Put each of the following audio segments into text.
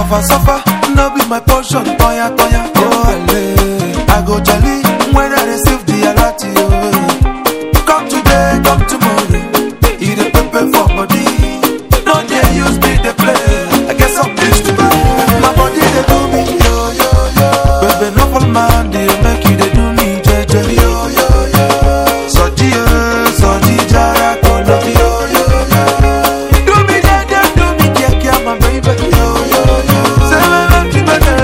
Suffer, no be my portion. Toya, toya, oh, I go jolly when I receive the alert. Come today, come tomorrow. Eat a pepper for body. Don't they use me to play? I guess I'm used to it. My body they do me yo yo yo. Baby, no for man they make you they do me jeje yo yo yo. So jara kola yo yo yo. Do me jeje, do me keke, my baby yo yo yo. Say me love you better.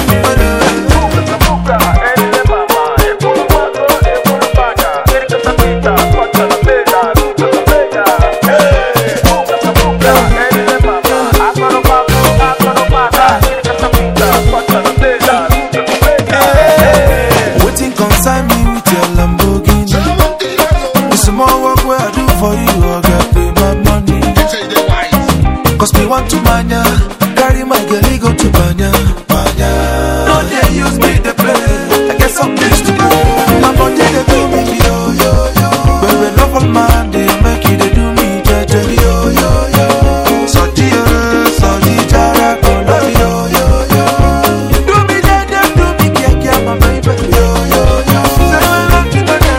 For you, I got pay my money. Cause me want to mania, carry my girl, go to banya. No, they use me to play. I guess I'm used to it. My body, they do me yo yo yo. Baby, love of man, they make you, they do me jeje yo yo yo. So jara, kola yo yo yo. Do me jeje, do me keke, my baby yo yo yo. Say I love you better.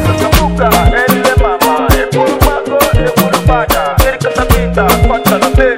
Pata la